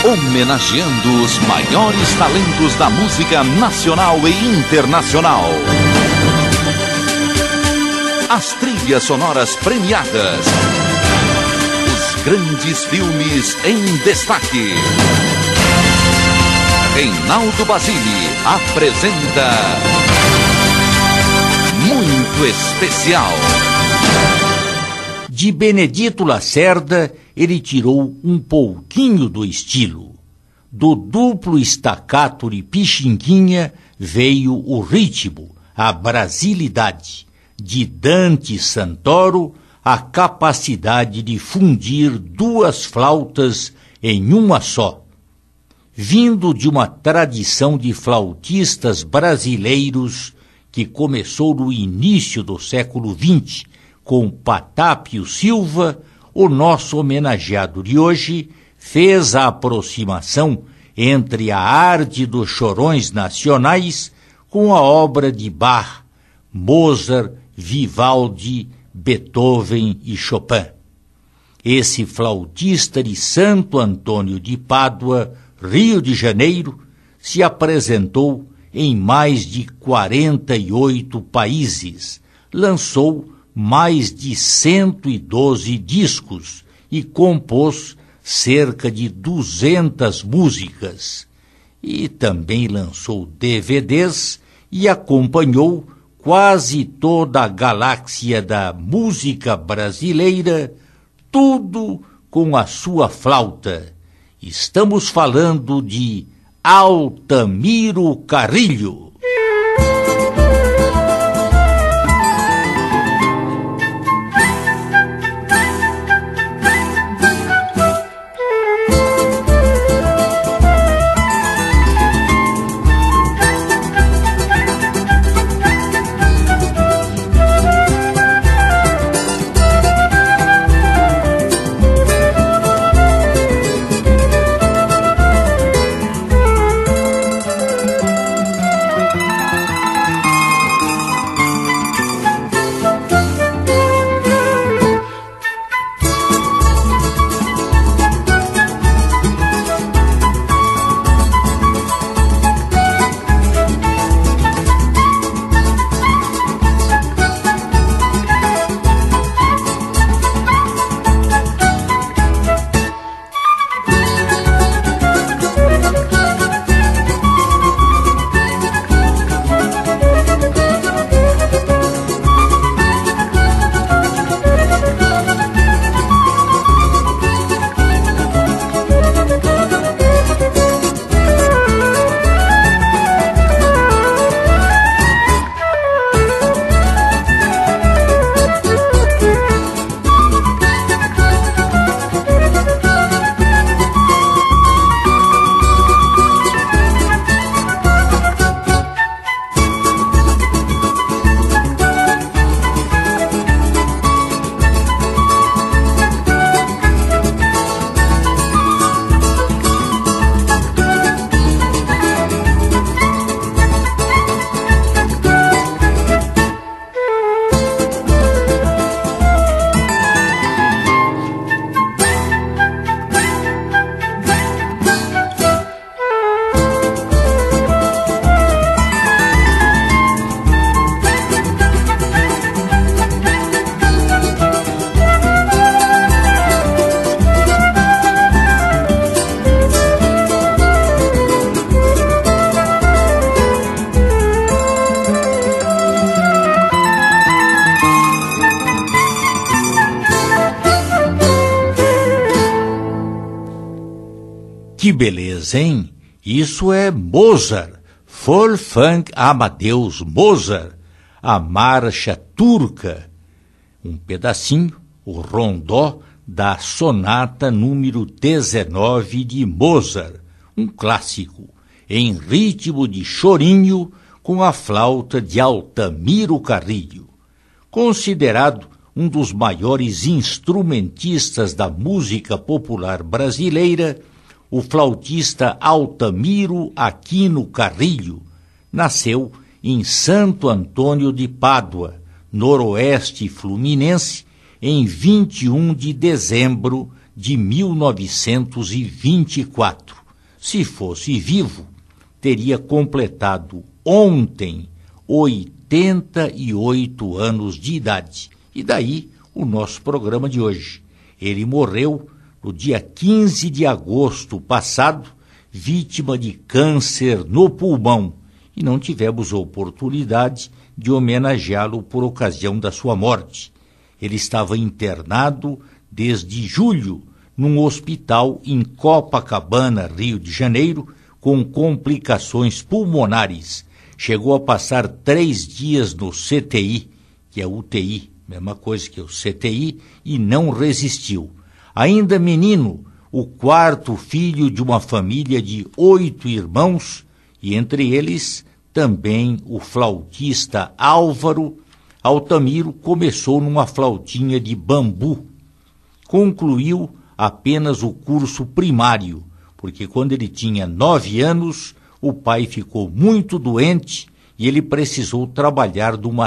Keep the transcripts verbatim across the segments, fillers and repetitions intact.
homenageando os maiores talentos da música nacional e internacional. As trilhas sonoras premiadas. Os grandes filmes em destaque. Reinaldo Basile apresenta Muito Especial. De Benedito Lacerda, ele tirou um pouquinho do estilo. Do duplo staccato de Pixinguinha veio o ritmo, a brasilidade. De Dante Santoro, a capacidade de fundir duas flautas em uma só. Vindo de uma tradição de flautistas brasileiros que começou no início do século vinte, com Patápio Silva, o nosso homenageado de hoje fez a aproximação entre a arte dos chorões nacionais com a obra de Bach, Mozart, Vivaldi, Beethoven e Chopin. Esse flautista de Santo Antônio de Pádua, Rio de Janeiro, se apresentou em mais de quarenta e oito países, lançou mais de cento e doze discos e compôs cerca de duzentas músicas. E também lançou D V Ds e acompanhou quase toda a galáxia da música brasileira, tudo com a sua flauta. Estamos falando de Altamiro Carrilho. Que beleza, hein? Isso é Mozart, Wolfgang Amadeus Mozart, a marcha turca. Um pedacinho, o rondó da sonata número dezenove de Mozart, um clássico, em ritmo de chorinho com a flauta de Altamiro Carrilho. Considerado um dos maiores instrumentistas da música popular brasileira, o flautista Altamiro Aquino Carrilho nasceu em Santo Antônio de Pádua, noroeste fluminense, em vinte e um de dezembro de mil novecentos e vinte e quatro. Se fosse vivo, teria completado ontem oitenta e oito anos de idade. E daí o nosso programa de hoje. Ele morreu no dia quinze de agosto passado, vítima de câncer no pulmão, e não tivemos oportunidade de homenageá-lo por ocasião da sua morte. Ele estava internado desde julho num hospital em Copacabana, Rio de Janeiro, com complicações pulmonares. Chegou a passar três dias no C T I, que é U T I, mesma coisa que o C T I, e não resistiu. Ainda menino, o quarto filho de uma família de oito irmãos, e entre eles também o flautista Álvaro Altamiro começou numa flautinha de bambu. Concluiu apenas o curso primário, porque quando ele tinha nove anos, o pai ficou muito doente e ele precisou trabalhar numa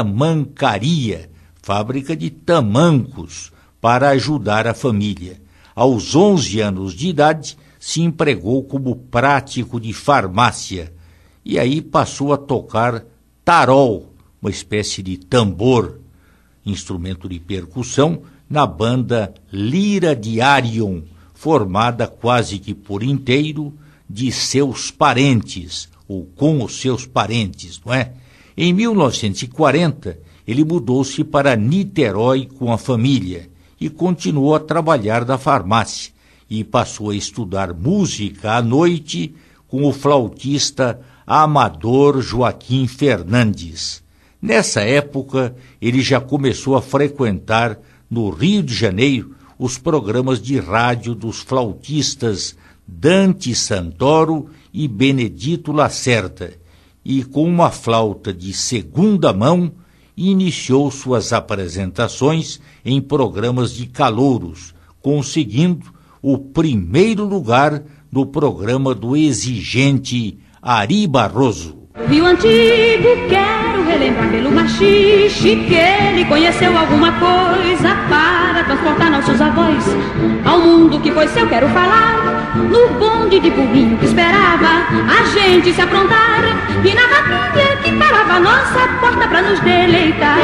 tamancaria, fábrica de tamancos, para ajudar a família. Aos onze anos de idade, se empregou como prático de farmácia e aí passou a tocar tarol, uma espécie de tambor, instrumento de percussão, na banda Lira de Arion, formada quase que por inteiro de seus parentes, ou com os seus parentes, não é? Em mil novecentos e quarenta, ele mudou-se para Niterói com a família e continuou a trabalhar na farmácia e passou a estudar música à noite com o flautista Amador Joaquim Fernandes. Nessa época, ele já começou a frequentar no Rio de Janeiro os programas de rádio dos flautistas Dante Santoro e Benedito Lacerda, e com uma flauta de segunda mão, iniciou suas apresentações em programas de calouros, conseguindo o primeiro lugar no programa do exigente Ari Barroso. Rio Antigo, quero relembrar pelo machixe que ele conheceu alguma coisa para transportar nossos avós ao mundo que foi seu. Quero falar no bonde de burrinho que esperava a gente se aprontar e na rapinha que parava a nossa porta pra nos deleitar.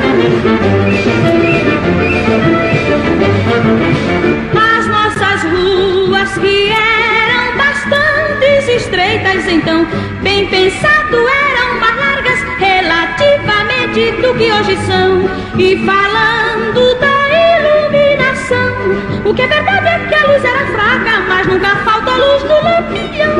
As nossas ruas que eram bastante estreitas, então bem pensado, eram mais largas relativamente do que hoje são. E falando da iluminação, o que é verdade é que a luz era fraca, mas nunca falta a luz do lampião.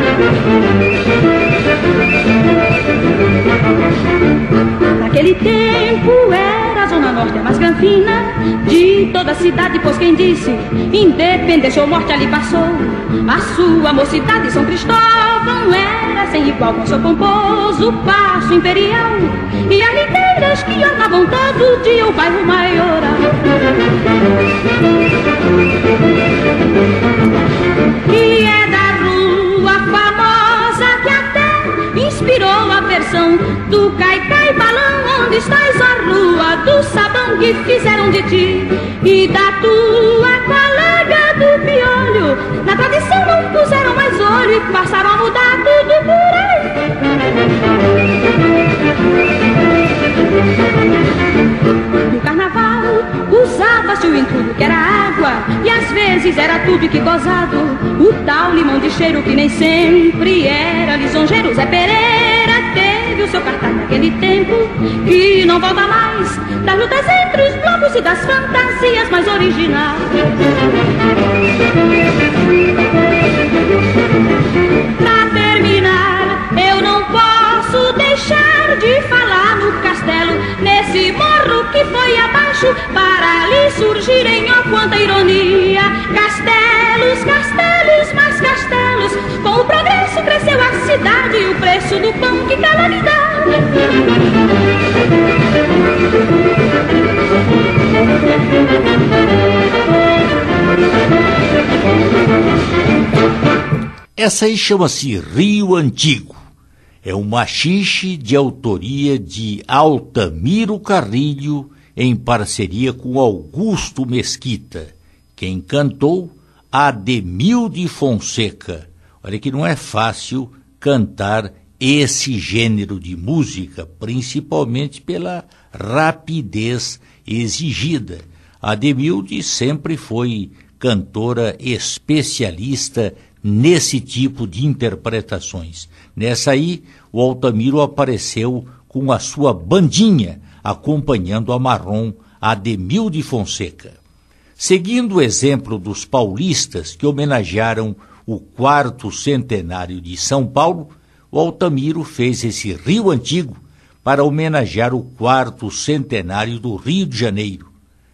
Naquele tempo era a Zona Norte a mais granfina de toda a cidade, pois quem disse independência ou morte ali passou. A sua mocidade, São Cristóvão, era sem igual com seu pomposo passo imperial e as liteiras que ornavam todo dia o bairro maioral. Que é da rua famosa que até inspirou a versão do Caicai Balão, onde estás a rua do sabão que fizeram de ti e da tua colega do piolho. Na tradição não puseram mais olho e passaram a mudar tudo por aí. No carnaval usava-se o entulho que era água e às vezes era tudo que gozado. O tal limão de cheiro que nem sempre era lisonjeiro. Zé Pereira teve o seu cartaz naquele tempo que não volta mais, das lutas entre os blocos e das fantasias mais originais. Pra terminar, eu não posso deixar de falar no castelo, nesse morro que foi abaixo, para ali surgirem, ó quanta ironia. Castelos, castelos, mais castelos, com o progresso cresceu a cidade e o preço do pão, que calamidade. Essa aí chama-se Rio Antigo. É um machixe de autoria de Altamiro Carrilho em parceria com Augusto Mesquita, Quem cantou? Ademilde Fonseca. Olha que não é fácil cantar esse gênero de música, principalmente pela rapidez exigida. Ademilde sempre foi cantora especialista nesse tipo de interpretações. Nessa aí, o Altamiro apareceu com a sua bandinha, acompanhando a marrom Ademilde Fonseca. Seguindo o exemplo dos paulistas que homenagearam o quarto centenário de São Paulo, o Altamiro fez esse Rio Antigo para homenagear o quarto centenário do Rio de Janeiro.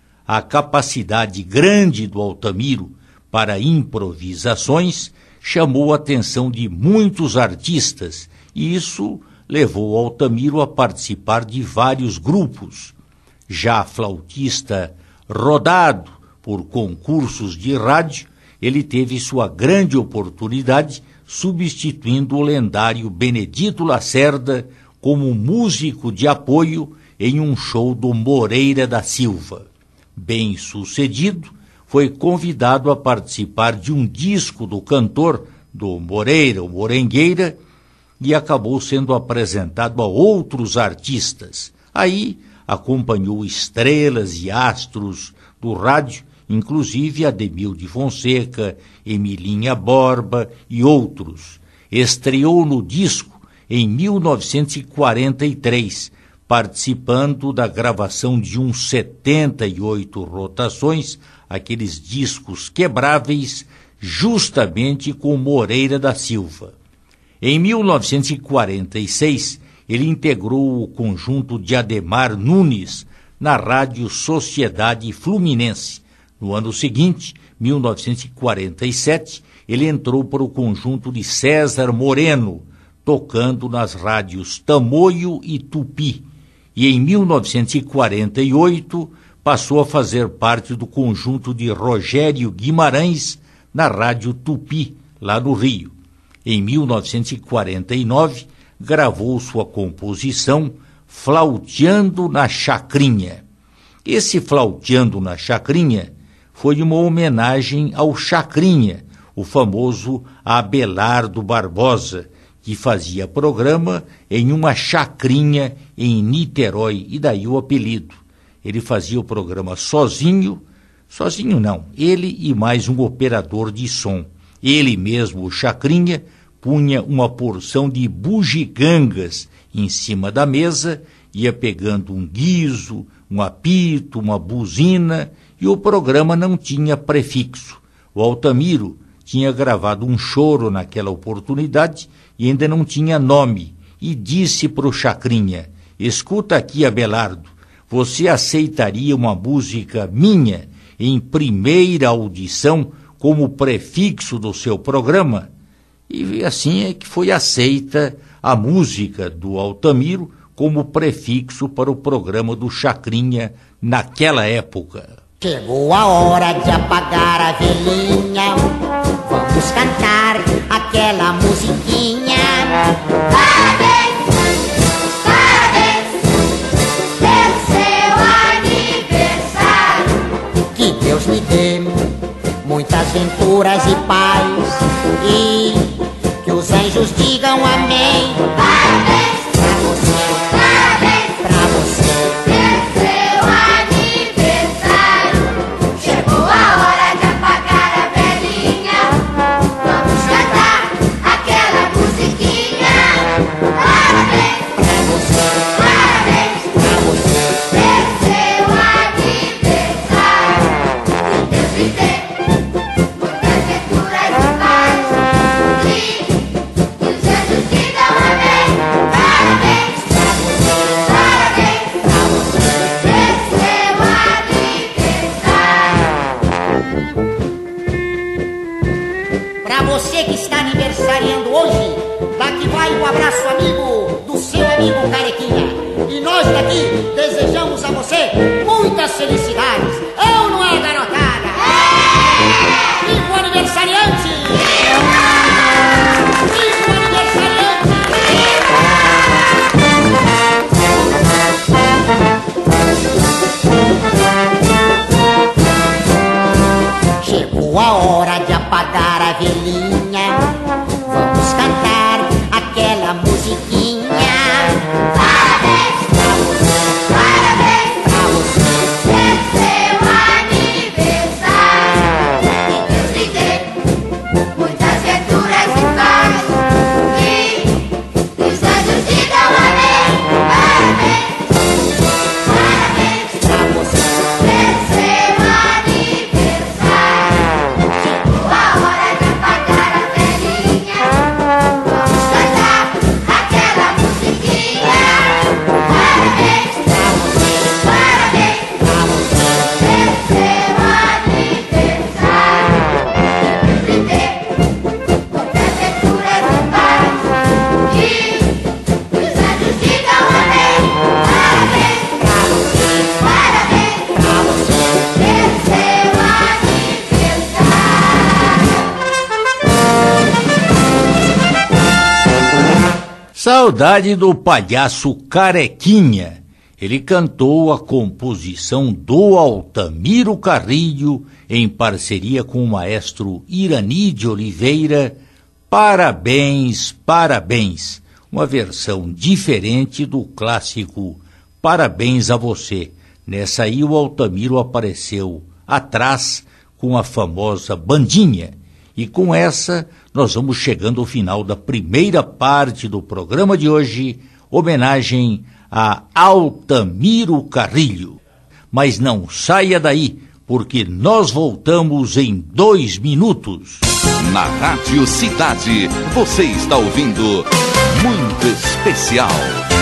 A capacidade grande do Altamiro para improvisações chamou a atenção de muitos artistas e isso levou o Altamiro a participar de vários grupos. Já flautista rodado por concursos de rádio, ele teve sua grande oportunidade substituindo o lendário Benedito Lacerda como músico de apoio em um show do Moreira da Silva. Bem sucedido, foi convidado a participar de um disco do cantor do Moreira, o Morengueira, e acabou sendo apresentado a outros artistas. Aí acompanhou estrelas e astros do rádio, inclusive Ademilde Fonseca, Emilinha Borba e outros. Estreou no disco em mil novecentos e quarenta e três, participando da gravação de uns setenta e oito rotações, aqueles discos quebráveis, justamente com Moreira da Silva. Em mil novecentos e quarenta e seis, ele integrou o conjunto de Ademar Nunes na Rádio Sociedade Fluminense. No ano seguinte, mil novecentos e quarenta e sete, ele entrou para o conjunto de César Moreno, tocando nas rádios Tamoio e Tupi. E em mil novecentos e quarenta e oito, passou a fazer parte do conjunto de Rogério Guimarães na Rádio Tupi, lá no Rio. Em mil novecentos e quarenta e nove, gravou sua composição Flauteando na Chacrinha. Esse Flauteando na Chacrinha foi uma homenagem ao Chacrinha, o famoso Abelardo Barbosa, que fazia programa em uma chacrinha em Niterói, e daí o apelido. Ele fazia o programa sozinho, sozinho não, ele e mais um operador de som. Ele mesmo, o Chacrinha, punha uma porção de bugigangas em cima da mesa, ia pegando um guizo, um apito, uma buzina, e o programa não tinha prefixo. O Altamiro tinha gravado um choro naquela oportunidade e ainda não tinha nome, e disse para o Chacrinha: escuta aqui, Abelardo, você aceitaria uma música minha em primeira audição como prefixo do seu programa? E assim é que foi aceita a música do Altamiro como prefixo para o programa do Chacrinha naquela época. Chegou a hora de apagar a velhinha, vamos cantar aquela musiquinha. Parabéns, parabéns, pelo seu aniversário. Que Deus me dê muitas venturas e paz, e que os anjos digam amém. Parabéns, Pra você, parabéns, pra você. pelo seu aniversário. Chegou a hora de apagar a velhinha, vamos cantar aquela musiquinha. Parabéns, Pra você, parabéns, pra você. pelo seu aniversário. Que Deus lhe dê muitas venturas e paz, e que os anjos digam amém. Parabéns, parabéns, pelo seu aniversário. Pra você que está aniversariando hoje, daqui vai um abraço amigo do seu amigo Carequinha. E nós daqui desejamos a você muitas felicidades. É ou não é, garotada? É! Viva o aniversariante! Viva! Viva o aniversariante! Chegou a hora de apagar a velhinha. Vamos cantar aquela musiquinha. Parabéns pra você, parabéns pra você, é seu aniversário. Que Deus lhe dê muitas venturas e paz, e os anjos digam amém. Parabéns, parabéns pra você, é seu aniversário. Chegou a hora de apagar a velhinha. Vamos cantar aquela musiquinha. Parabéns pra você, parabéns pra você, é seu aniversário. Que Deus lhe dê muitas venturas e paz, e os anjos digam amém. Parabéns pra você, parabéns pra você, é seu aniversário. Saudade do palhaço Carequinha. Ele cantou a composição do Altamiro Carrilho em parceria com o maestro Irani de Oliveira. Parabéns, parabéns. Uma versão diferente do clássico Parabéns a Você. Nessa aí o Altamiro apareceu atrás com a famosa bandinha. E com essa nós vamos chegando ao final da primeira parte do programa de hoje, homenagem a Altamiro Carrilho. Mas não saia daí, porque nós voltamos em dois minutos. Na Rádio Cidade, você está ouvindo Muito Especial.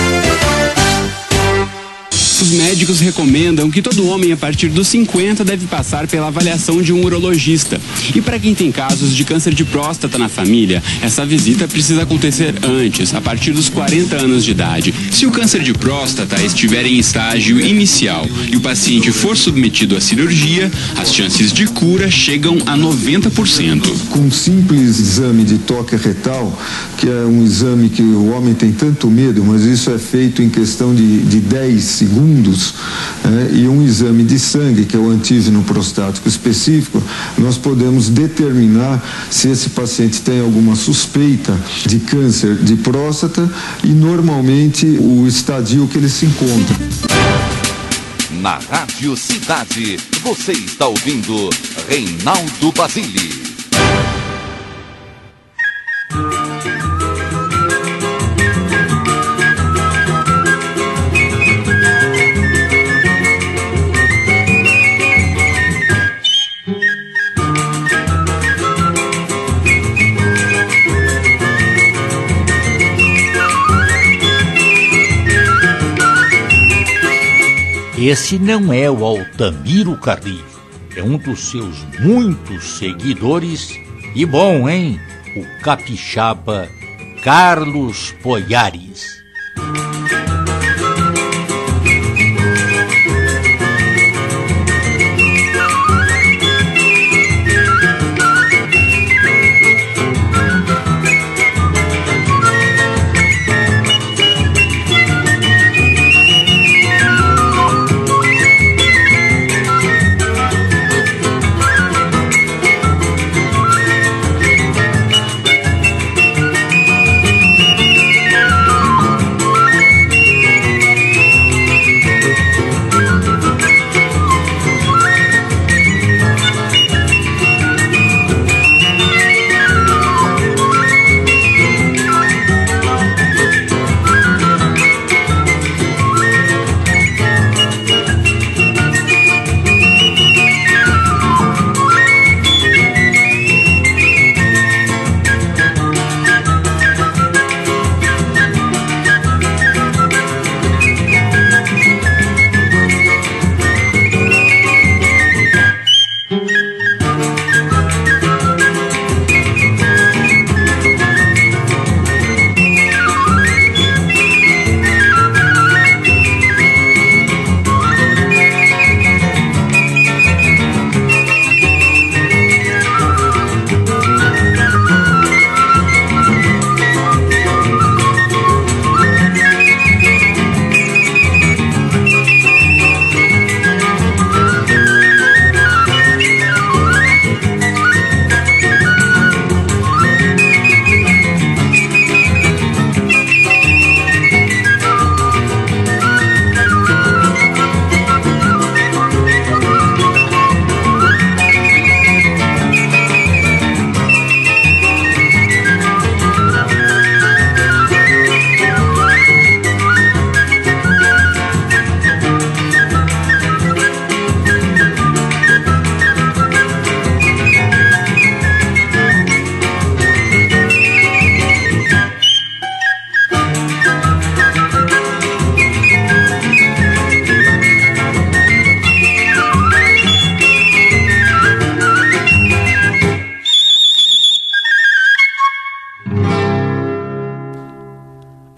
Os médicos recomendam que todo homem a partir dos cinquenta deve passar pela avaliação de um urologista. E para quem tem casos de câncer de próstata na família, essa visita precisa acontecer antes, a partir dos quarenta anos de idade. Se o câncer de próstata estiver em estágio inicial e o paciente for submetido à cirurgia, as chances de cura chegam a noventa por cento. Com um simples exame de toque retal, que é um exame que o homem tem tanto medo, mas isso é feito em questão de, de dez segundos, É, e um exame de sangue, que é o antígeno prostático específico, nós podemos determinar se esse paciente tem alguma suspeita de câncer de próstata e normalmente o estadio que ele se encontra. Na Rádio Cidade, você está ouvindo Reinaldo Basile. Esse não é o Altamiro Carrilho, é um dos seus muitos seguidores, e bom, hein? O capixaba Carlos Poiares.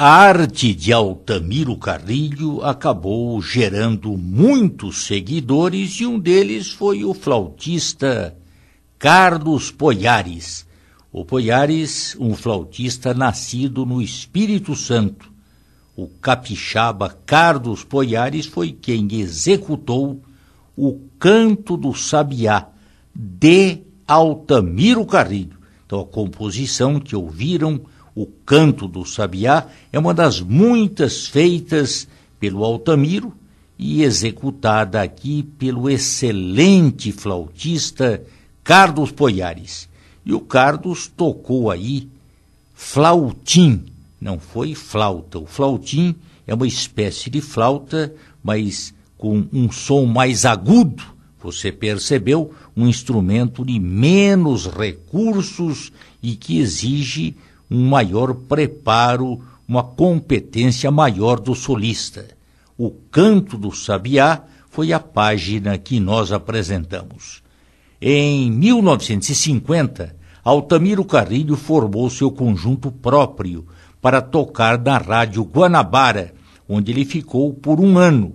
A arte de Altamiro Carrilho acabou gerando muitos seguidores e um deles foi o flautista Carlos Poiares. O Poiares, um flautista nascido no Espírito Santo. O capixaba Carlos Poiares foi quem executou o Canto do Sabiá de Altamiro Carrilho. Então a composição que ouviram, o Canto do Sabiá, é uma das muitas feitas pelo Altamiro e executada aqui pelo excelente flautista Carlos Poiares. E o Carlos tocou aí flautim, não foi flauta. O flautim é uma espécie de flauta, mas com um som mais agudo. Você percebeu? Um instrumento de menos recursos e que exige um maior preparo, uma competência maior do solista. O Canto do Sabiá foi a página que nós apresentamos. Em mil novecentos e cinquenta, Altamiro Carrilho formou seu conjunto próprio para tocar na Rádio Guanabara, onde ele ficou por um ano.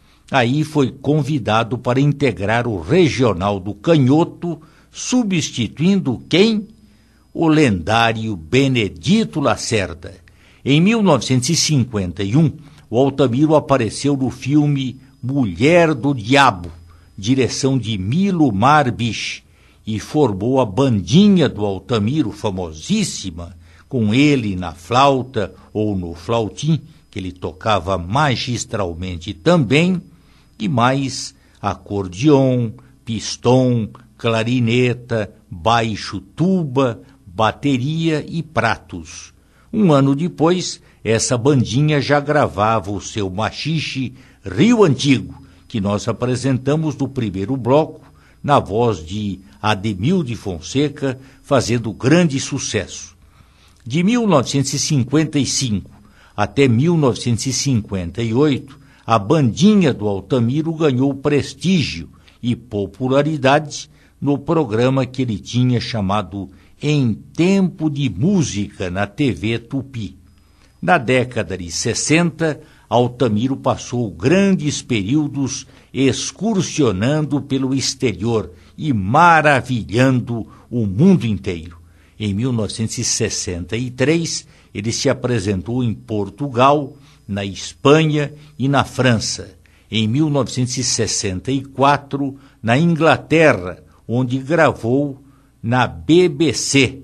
Aí foi convidado para integrar o Regional do Canhoto, substituindo quem? O lendário Benedito Lacerda. Em mil novecentos e cinquenta e um, o Altamiro apareceu no filme Mulher do Diabo, direção de Milo Marbich, e formou a bandinha do Altamiro, famosíssima, com ele na flauta ou no flautim, que ele tocava magistralmente também, e mais acordeon, pistão, clarineta, baixo, tuba, bateria e pratos. Um ano depois, essa bandinha já gravava o seu machixe Rio Antigo, que nós apresentamos no primeiro bloco, na voz de Ademilde Fonseca, fazendo grande sucesso. De mil novecentos e cinquenta e cinco até mil novecentos e cinquenta e oito, a bandinha do Altamiro ganhou prestígio e popularidade no programa que ele tinha chamado Em Tempo de Música na T V Tupi. Na década de sessenta, Altamiro passou grandes períodos excursionando pelo exterior e maravilhando o mundo inteiro. Em mil novecentos e sessenta e três, ele se apresentou em Portugal, na Espanha e na França. Em mil novecentos e sessenta e quatro, na Inglaterra, onde gravou na B B C.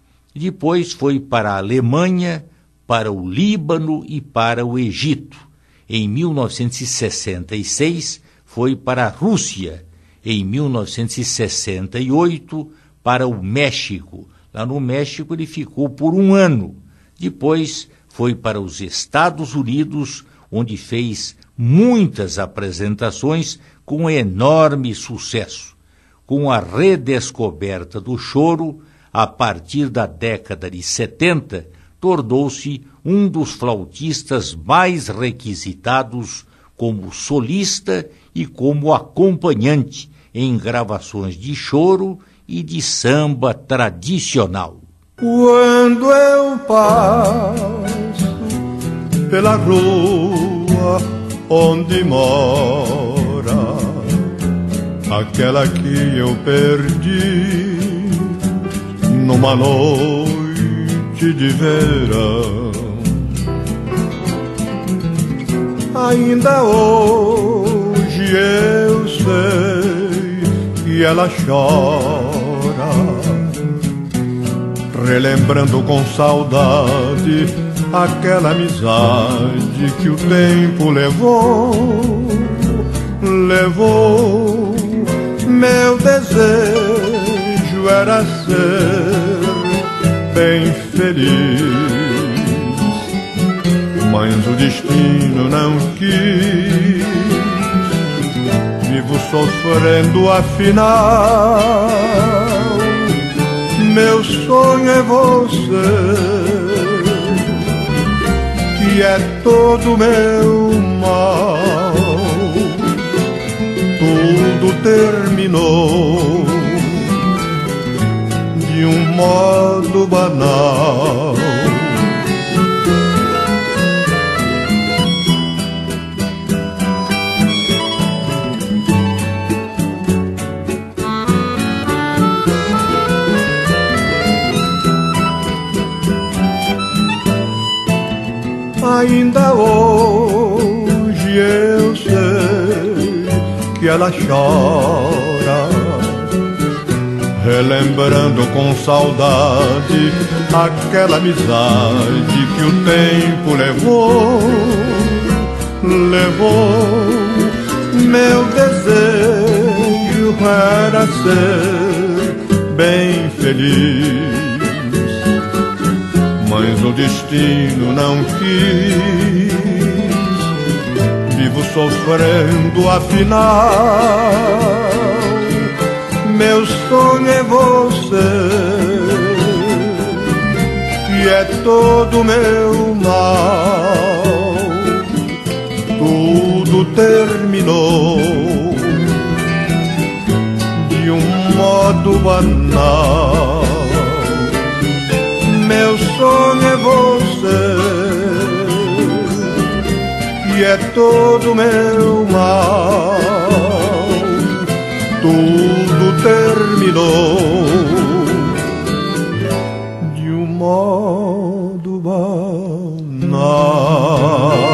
Depois foi para a Alemanha, para o Líbano e para o Egito. Em mil novecentos e sessenta e seis, foi para a Rússia. Em mil novecentos e sessenta e oito, para o México. Lá no México ele ficou por um ano. Depois foi para os Estados Unidos, onde fez muitas apresentações com enorme sucesso. Com a redescoberta do choro, a partir da década de setenta, tornou-se um dos flautistas mais requisitados como solista e como acompanhante em gravações de choro e de samba tradicional. Quando eu passo pela rua onde mora aquela que eu perdi numa noite de verão, ainda hoje eu sei que ela chora, relembrando com saudade aquela amizade que o tempo levou, levou. Meu desejo era ser bem feliz, mas o destino não quis. Vivo sofrendo afinal, meu sonho é você, que é todo meu mal. Tudo terminou de um modo banal. Ainda hoje eu sei que ela chora, relembrando com saudade aquela amizade que o tempo levou, levou. Meu desejo era ser bem feliz, mas o destino não quis. Vivo sofrendo afinal, meu sonho é você, que é todo meu mal. Tudo terminou de um modo banal. Meu sonho é você, que é todo meu mal. Tudo terminou de um modo banal.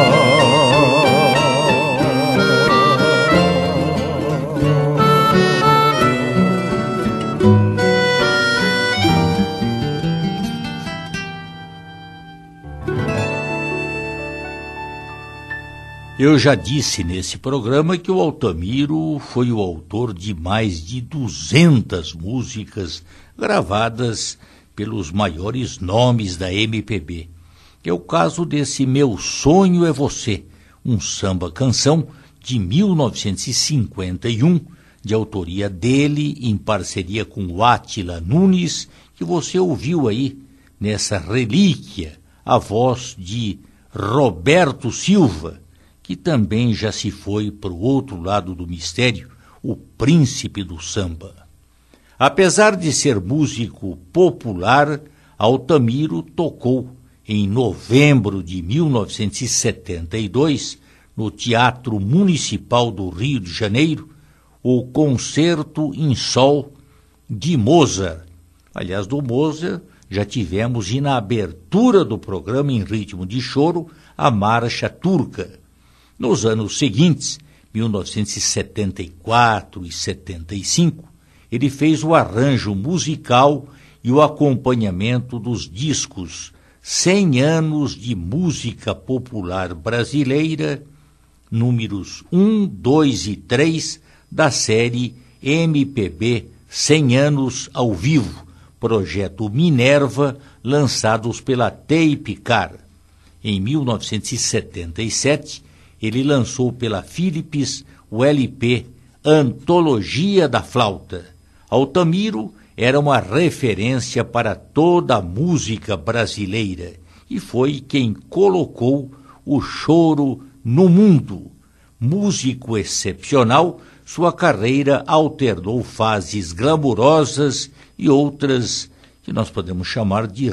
Eu já disse nesse programa que o Altamiro foi o autor de mais de duzentas músicas gravadas pelos maiores nomes da M P B. É o caso desse Meu Sonho é Você, um samba-canção de mil novecentos e cinquenta e um, de autoria dele, em parceria com o Átila Nunes, que você ouviu aí nessa relíquia, a voz de Roberto Silva, que também já se foi para o outro lado do mistério, o príncipe do samba. Apesar de ser músico popular, Altamiro tocou em novembro de mil novecentos e setenta e dois, no Teatro Municipal do Rio de Janeiro, o Concerto em Sol de Mozart. Aliás, do Mozart já tivemos, e na abertura do programa em ritmo de choro, a Marcha Turca. Nos anos seguintes, mil novecentos e setenta e quatro e setenta e cinco, ele fez o arranjo musical e o acompanhamento dos discos cem anos de música popular brasileira, números um, dois e três da série M P B cem anos ao vivo, projeto Minerva, lançados pela Tape Car. Em mil novecentos e setenta e sete, ele lançou pela Philips o L P Antologia da Flauta. Altamiro era uma referência para toda a música brasileira e foi quem colocou o choro no mundo. Músico excepcional, sua carreira alternou fases glamurosas e outras que nós podemos chamar de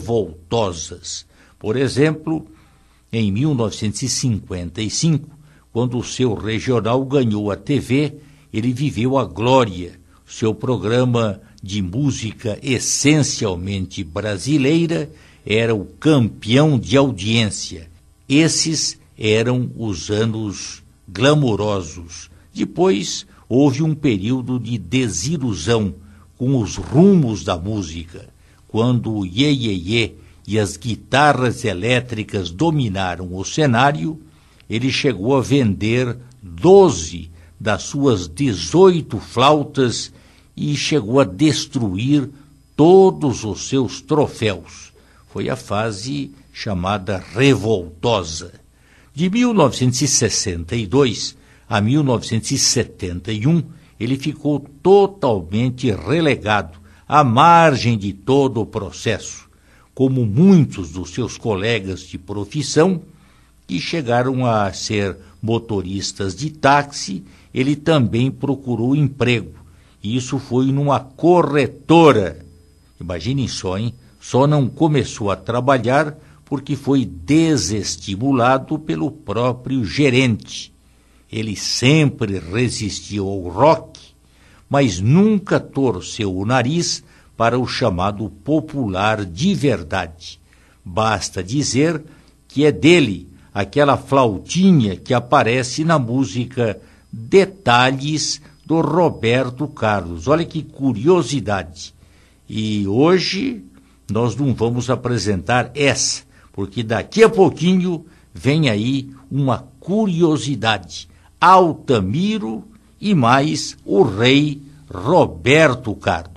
revoltosas. Por exemplo, em mil novecentos e cinquenta e cinco, quando o seu regional ganhou a T V, ele viveu a glória. Seu programa de música essencialmente brasileira era o campeão de audiência. Esses eram os anos glamurosos. Depois houve um período de desilusão com os rumos da música, quando o iê, iê, iê e as guitarras elétricas dominaram o cenário. Ele chegou a vender doze das suas dezoito flautas e chegou a destruir todos os seus troféus. Foi a fase chamada revoltosa. De mil novecentos e sessenta e dois a mil novecentos e setenta e um, ele ficou totalmente relegado, à margem de todo o processo, como muitos dos seus colegas de profissão, que chegaram a ser motoristas de táxi. Ele também procurou emprego, e isso foi numa corretora. Imaginem só, hein? Só não começou a trabalhar porque foi desestimulado pelo próprio gerente. Ele sempre resistiu ao rock, mas nunca torceu o nariz para o chamado popular de verdade. Basta dizer que é dele, aquela flautinha que aparece na música Detalhes, do Roberto Carlos. Olha que curiosidade. E hoje nós não vamos apresentar essa, porque daqui a pouquinho vem aí uma curiosidade. Altamiro e mais o rei Roberto Carlos.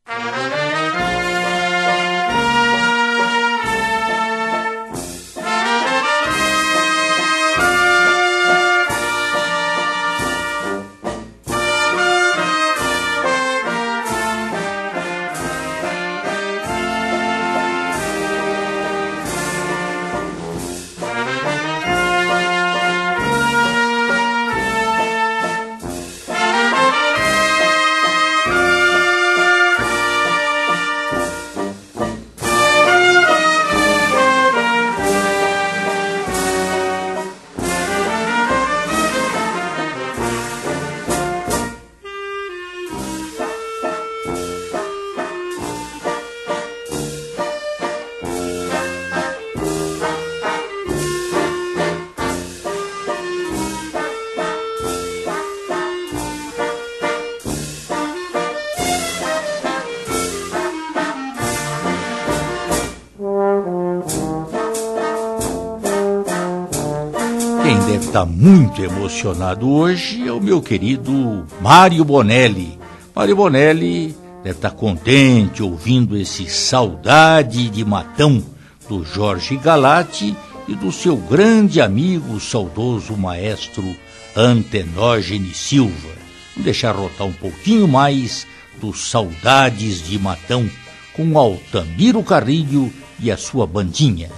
Quem deve estar muito emocionado hoje é o meu querido Mário Bonelli. Mário Bonelli deve estar contente ouvindo esse Saudade de Matão, do Jorge Galati e do seu grande amigo, o saudoso maestro Antenógenes Silva. Vamos deixar rotar um pouquinho mais dos Saudades de Matão, com Altamiro Carrilho e a sua bandinha.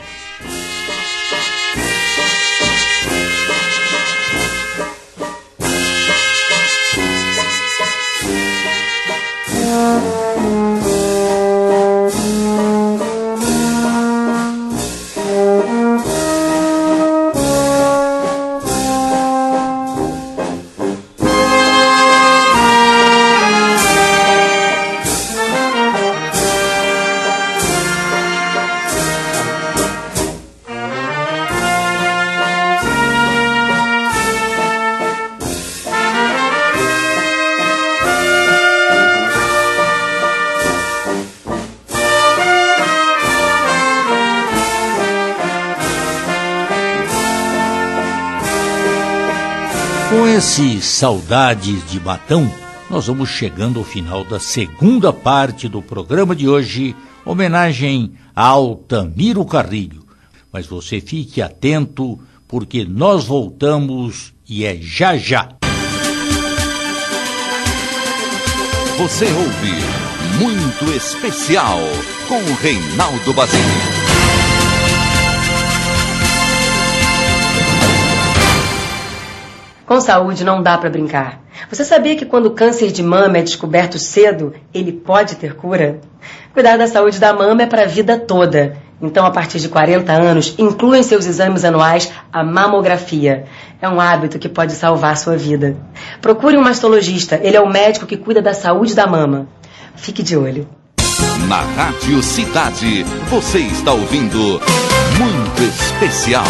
Com esse Saudades de Matão, nós vamos chegando ao final da segunda parte do programa de hoje, homenagem a Altamiro Carrilho. Mas você fique atento, porque nós voltamos e é já já. Você ouve Muito Especial com Reinaldo Basile. Com saúde não dá para brincar. Você sabia que quando o câncer de mama é descoberto cedo, ele pode ter cura? Cuidar da saúde da mama é para a vida toda. Então, a partir de quarenta anos, inclua em seus exames anuais a mamografia. É um hábito que pode salvar sua vida. Procure um mastologista, ele é o médico que cuida da saúde da mama. Fique de olho. Na Rádio Cidade, você está ouvindo Muito Especial.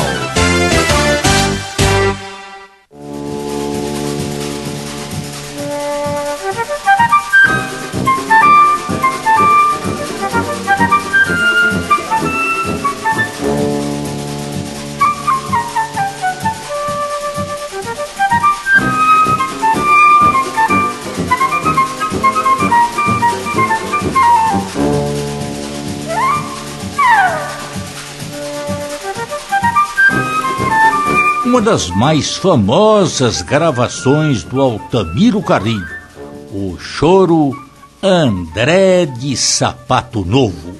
Uma das mais famosas gravações do Altamiro Carrilho, o choro André de Sapato Novo.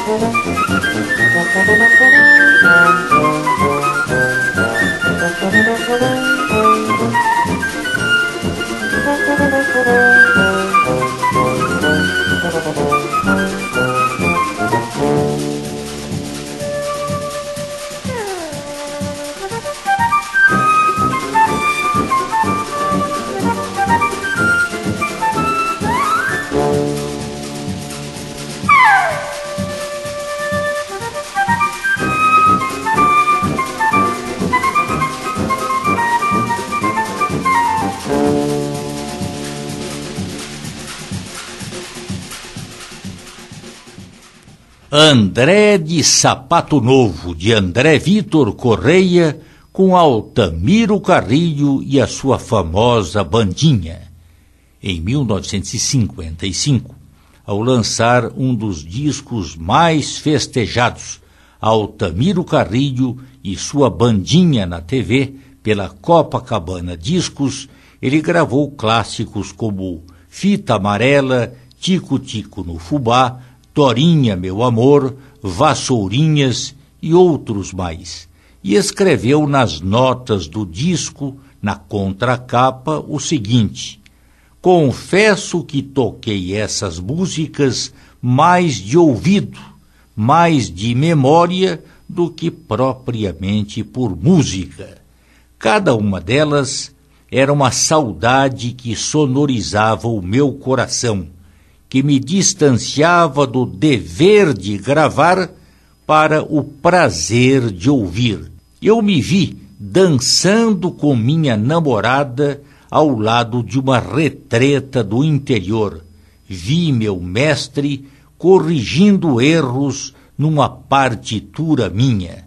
André de Sapato Novo, de André Vitor Correia, com Altamiro Carrillo e a sua famosa bandinha. Em mil novecentos e cinquenta e cinco, ao lançar um dos discos mais festejados, Altamiro Carrillo e sua bandinha na T V, pela Copacabana Discos, ele gravou clássicos como Fita Amarela, Tico Tico no Fubá, Torinha, Meu Amor, Vassourinhas e outros mais. E escreveu nas notas do disco, na contracapa, o seguinte: confesso que toquei essas músicas mais de ouvido, mais de memória do que propriamente por música. Cada uma delas era uma saudade que sonorizava o meu coração, que me distanciava do dever de gravar para o prazer de ouvir. Eu me vi dançando com minha namorada ao lado de uma retreta do interior. Vi meu mestre corrigindo erros numa partitura minha.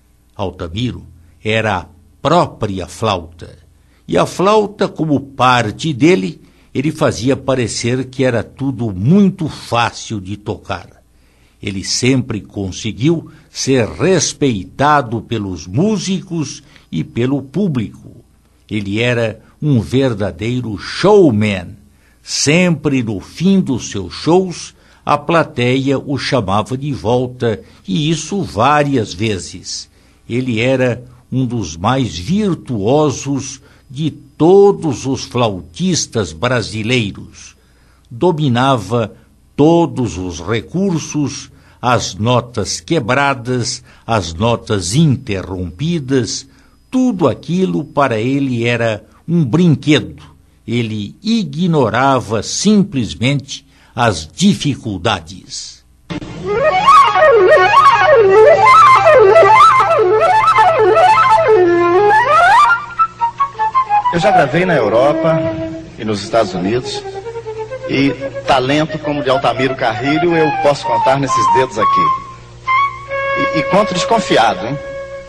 Altamiro era a própria flauta, e a flauta, como parte dele, ele fazia parecer que era tudo muito fácil de tocar. Ele sempre conseguiu ser respeitado pelos músicos e pelo público. Ele era um verdadeiro showman. Sempre no fim dos seus shows, a plateia o chamava de volta, e isso várias vezes. Ele era um dos mais virtuosos de todos os flautistas brasileiros. Dominava todos os recursos, as notas quebradas, as notas interrompidas, tudo aquilo para ele era um brinquedo. Ele ignorava simplesmente as dificuldades. Eu já gravei na Europa e nos Estados Unidos, e talento como de Altamiro Carrillo eu posso contar nesses dedos aqui. E, e conto desconfiado, hein?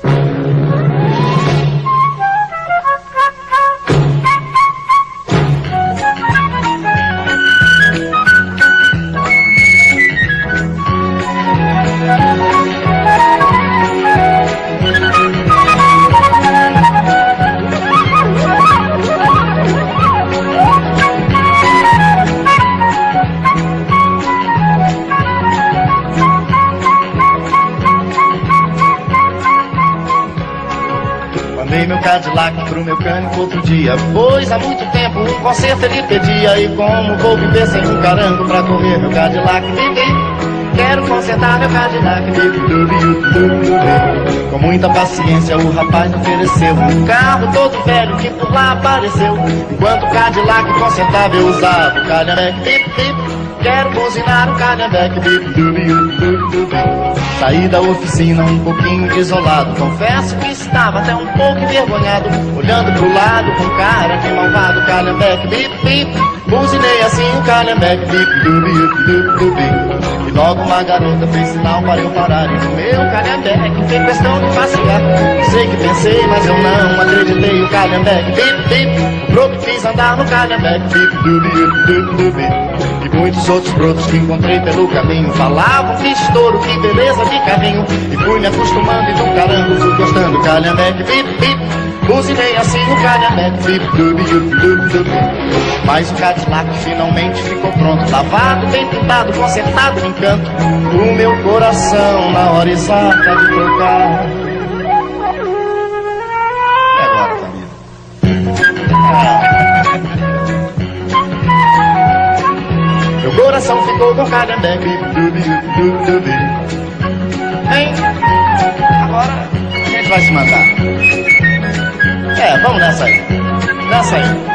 Cadillac pro meu cânico outro dia, pois há muito tempo um concerto ele pedia. E como vou viver sem um carango pra correr meu Cadillac, bebê, quero consertar meu Cadillac, bebê. Com muita paciência o rapaz me ofereceu um carro todo velho que por lá apareceu. Enquanto o Cadillac consertava eu usava o calhambeque, bebê. Quero buzinar o calhambeque, saí da oficina um pouquinho desolado. Confesso que estava até um pouco envergonhado, olhando pro lado com cara de malvado. Calhambeque, bip, bip, buzinei assim o calhambeque, bip, dubi, dubi, dubi. E logo uma garota fez sinal para eu parar. E no meu calhambeque fez questão de passear. Sei que pensei, mas eu não acreditei. O calhambeque, bip, bip, o broto quis andar no calhambeque, bip, dubi, dubi, dubi. E muitos outros brotos que encontrei pelo caminho falavam que estouro, que beleza de carrinho. E fui me acostumando e do carango fui gostando. Calhambeque, bip, bip, buzinei assim o calhambeque, bip, dubi, dubi, dubi. Mas o Cadillac finalmente ficou pronto, lavado, bem pintado, consertado, limpinho. canto do meu coração na hora exata de tocar. E agora, família? Meu coração ficou com calhambeque. Hein? Agora a gente vai se mandar. É, vamos nessa aí. Nessa aí.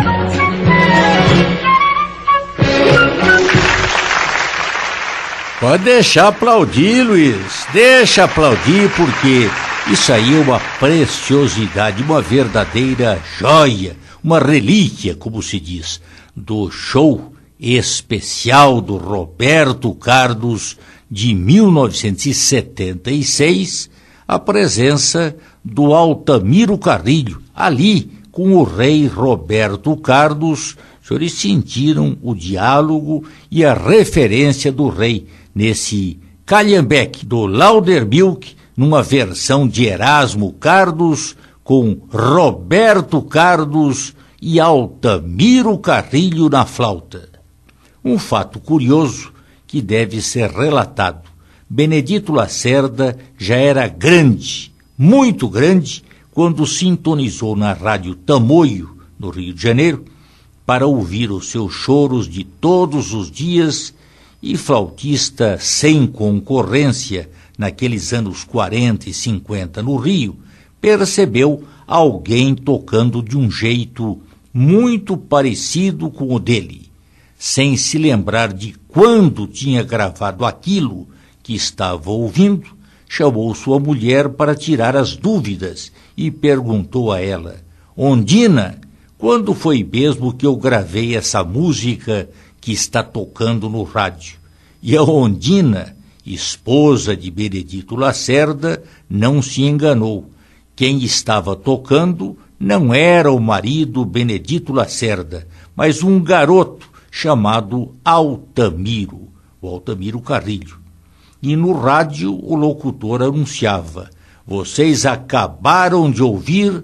Pode deixar aplaudir, Luiz. Deixa aplaudir, porque isso aí é uma preciosidade, uma verdadeira joia, uma relíquia, como se diz, do show especial do Roberto Carlos de mil novecentos e setenta e seis, a presença do Altamiro Carrillo, ali com o rei Roberto Carlos. Os senhores sentiram o diálogo e a referência do rei nesse calhambeque do Laudermilk, numa versão de Erasmo Carlos, com Roberto Carlos e Altamiro Carrillo na flauta. Um fato curioso que deve ser relatado. Benedito Lacerda já era grande, muito grande, quando sintonizou na Rádio Tamoio, no Rio de Janeiro, para ouvir os seus choros de todos os dias, e flautista sem concorrência naqueles anos quarenta e cinquenta no Rio, percebeu alguém tocando de um jeito muito parecido com o dele. Sem se lembrar de quando tinha gravado aquilo que estava ouvindo, chamou sua mulher para tirar as dúvidas e perguntou a ela: Ondina, quando foi mesmo que eu gravei essa música que está tocando no rádio? E a Ondina, esposa de Benedito Lacerda, não se enganou. Quem estava tocando não era o marido Benedito Lacerda, mas um garoto chamado Altamiro, o Altamiro Carrillo. E no rádio o locutor anunciava: vocês acabaram de ouvir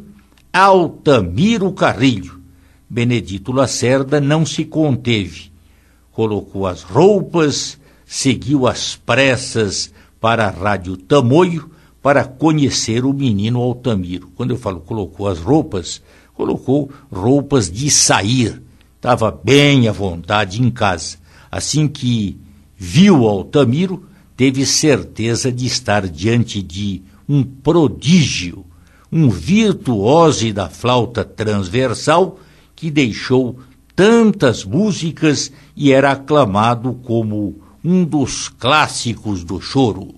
Altamiro Carrillo. Benedito Lacerda não se conteve. Colocou as roupas, seguiu às pressas para a Rádio Tamoio para conhecer o menino Altamiro. Quando eu falo colocou as roupas, colocou roupas de sair. Estava bem à vontade em casa. Assim que viu Altamiro, teve certeza de estar diante de um prodígio, um virtuose da flauta transversal que deixou tantas músicas e era aclamado como um dos clássicos do choro.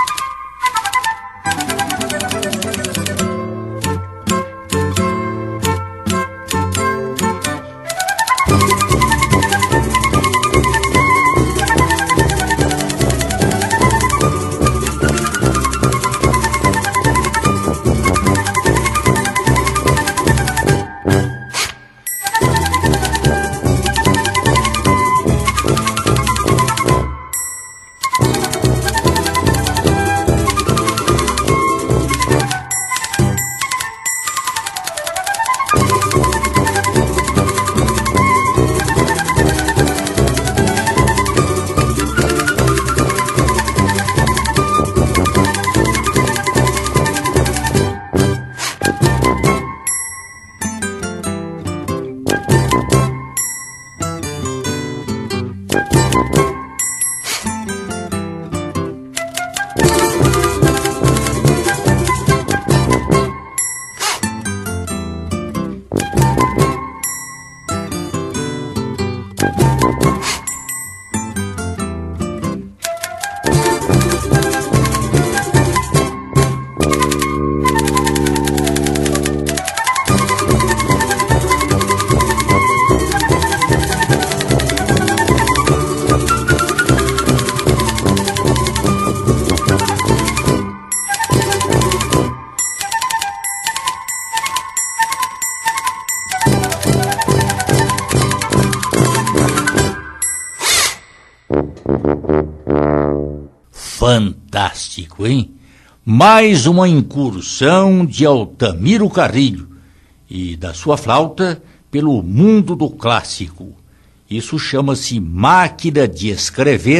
Fantástico, hein? Mais uma incursão de Altamiro Carrillo e da sua flauta pelo mundo do clássico. Isso chama-se máquina de escrever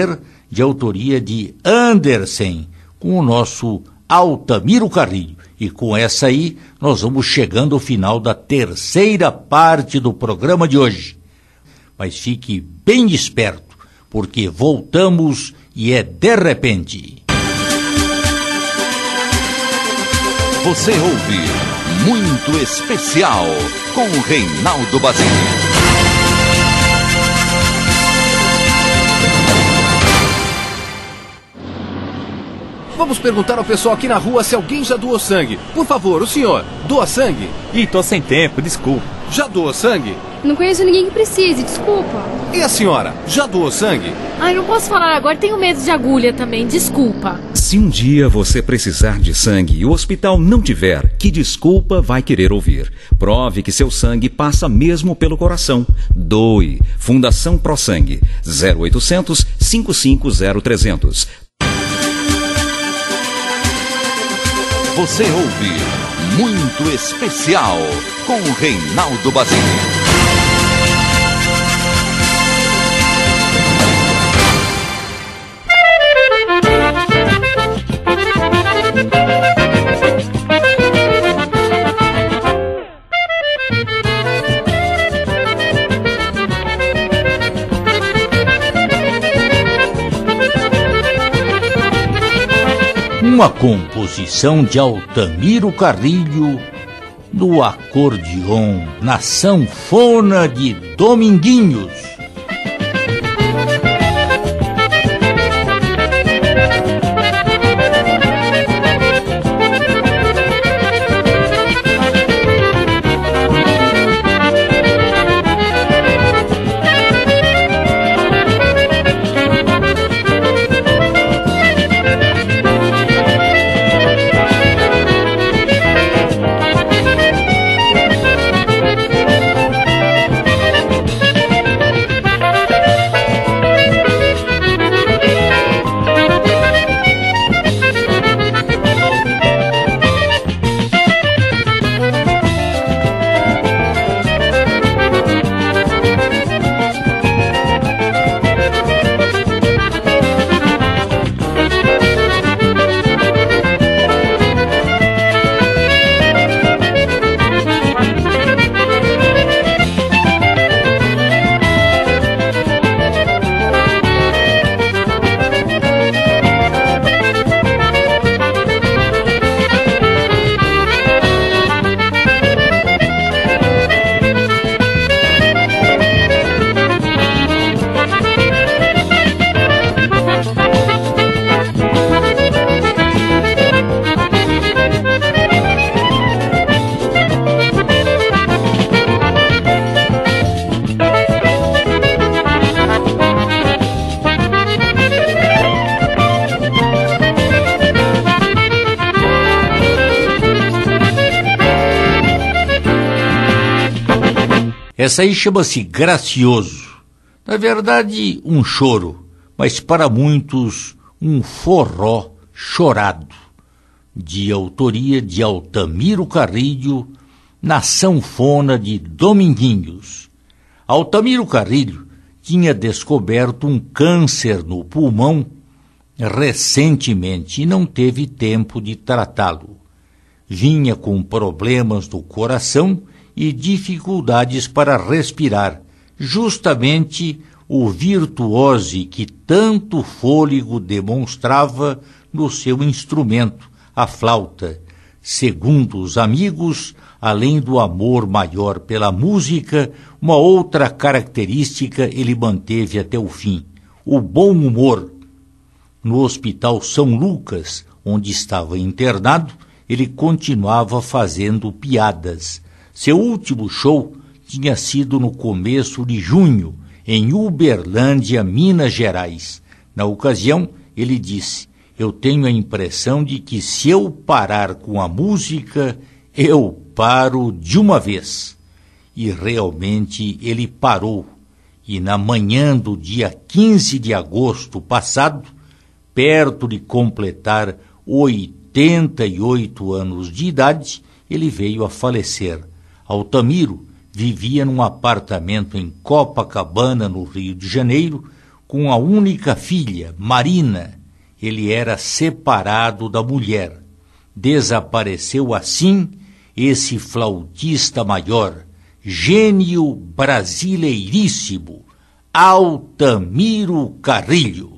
de autoria de Andersen, com o nosso Altamiro Carrilho. E com essa aí, nós vamos chegando ao final da terceira parte do programa de hoje. Mas fique bem esperto, porque voltamos e é de repente. Você ouve Muito Especial com o Reinaldo Basílio. Vamos perguntar ao pessoal aqui na rua se alguém já doou sangue. Por favor, o senhor, doa sangue? Ih, tô sem tempo, desculpa. Já doou sangue? Não conheço ninguém que precise, desculpa. E a senhora, já doou sangue? Ai, não posso falar agora, tenho medo de agulha também, desculpa. Se um dia você precisar de sangue e o hospital não tiver, que desculpa vai querer ouvir? Prove que seu sangue passa mesmo pelo coração. Doe. Fundação Pro Sangue. zero oitocentos, cinco cinco zero, trezentos. Você ouve Muito Especial com o Reinaldo Basílio. Uma composição de Altamiro Carrilho no acordeon, na sanfona de Dominguinhos. Essa aí chama-se Gracioso. Na verdade, um choro, mas para muitos, um forró chorado, de autoria de Altamiro Carrilho, na sanfona de Dominguinhos. Altamiro Carrilho tinha descoberto um câncer no pulmão recentemente e não teve tempo de tratá-lo. Vinha com problemas no coração e dificuldades para respirar, justamente o virtuose que tanto fôlego demonstrava no seu instrumento, a flauta. Segundo os amigos, além do amor maior pela música, uma outra característica ele manteve até o fim, o bom humor. No Hospital São Lucas, onde estava internado, ele continuava fazendo piadas. Seu último show tinha sido no começo de junho, em Uberlândia, Minas Gerais. Na ocasião, ele disse: eu tenho a impressão de que se eu parar com a música, eu paro de uma vez. E realmente ele parou. E na manhã do dia quinze de agosto passado, perto de completar oitenta e oito anos de idade, ele veio a falecer. Altamiro vivia num apartamento em Copacabana, no Rio de Janeiro, com a única filha, Marina, ele era separado da mulher. Desapareceu assim esse flautista maior, gênio brasileiríssimo, Altamiro Carrilho.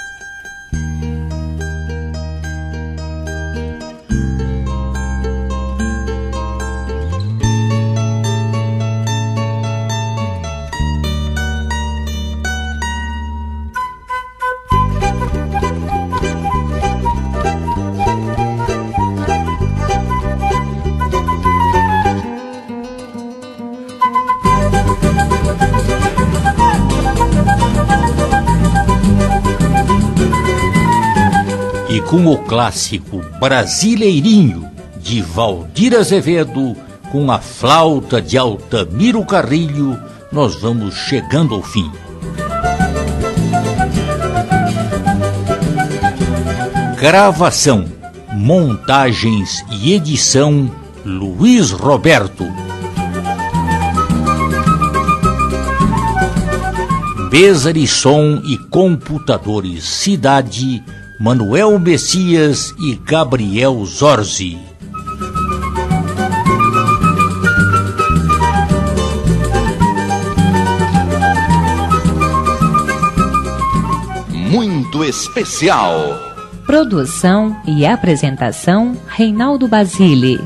E com o clássico Brasileirinho, de Valdir Azevedo, com a flauta de Altamiro Carrilho, nós vamos chegando ao fim. Gravação, montagens e edição, Luiz Roberto. Mesa de som e computadores, Cidade, Manuel Messias e Gabriel Zorzi. Muito especial. Produção e apresentação, Reinaldo Basile.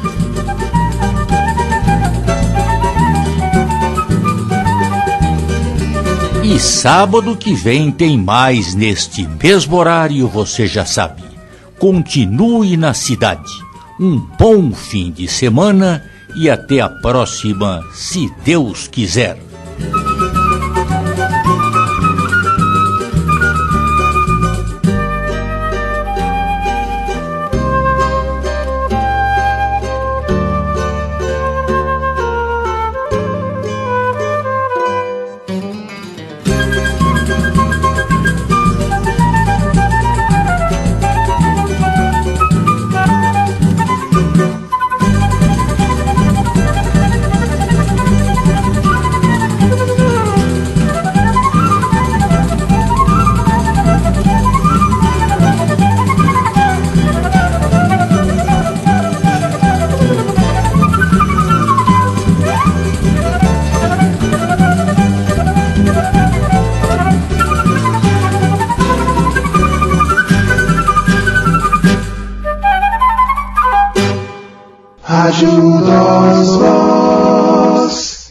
E sábado que vem tem mais neste mesmo horário, você já sabe. Continue na cidade. Um bom fim de semana e até a próxima, se Deus quiser.